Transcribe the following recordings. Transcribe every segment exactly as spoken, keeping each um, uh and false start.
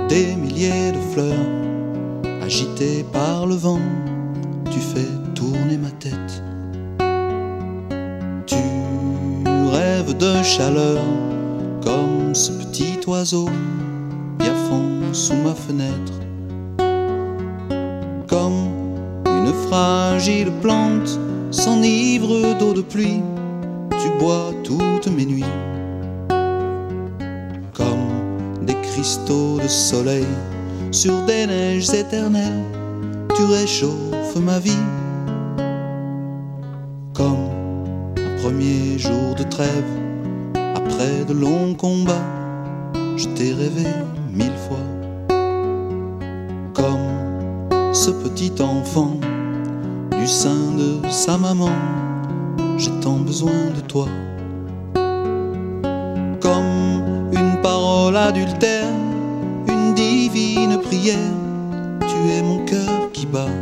des milliers de fleurs, agitées par le vent, tu fais tourner ma tête. Tu rêves de chaleur, comme ce petit oiseau piaffant sous ma fenêtre. Comme une fragile plante s'enivre d'eau de pluie, tu bois toutes mes nuits. Comme des cristaux de soleil sur des neiges éternelles, tu réchauffes ma vie. Comme un premier jour de trêve, après de longs combats, je t'ai rêvé mille fois. Comme ce petit enfant du sein de sa maman, j'ai tant besoin de toi. Comme une parole adultère, une divine prière, tu es mon cœur qui bat.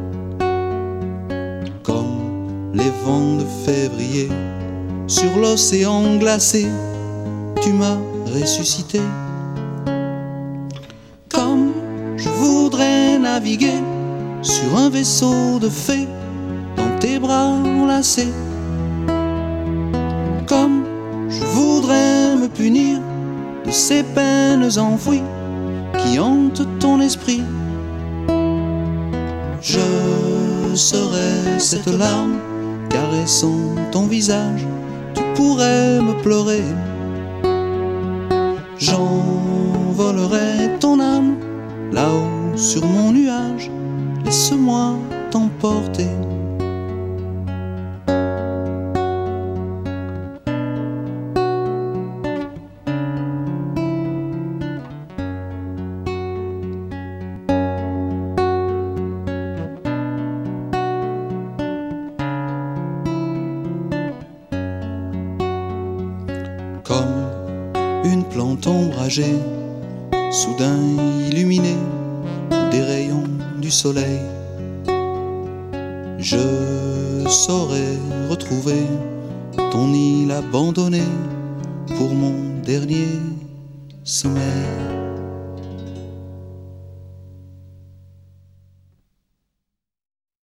Comme les vents de février sur l'océan glacé, tu m'as ressuscité. Comme je voudrais naviguer sur un vaisseau de fées dans tes bras enlacés. Comme je voudrais me punir de ces peines enfouies qui hantent ton esprit. Je serai cette larme caressant ton visage, tu pourrais me pleurer. J'envolerai ton âme là-haut sur mon nuage, laisse-moi t'emporter. Comme une plante ombragée, soudain illuminée des rayons du soleil, je saurais retrouver ton île abandonnée pour mon dernier sommeil.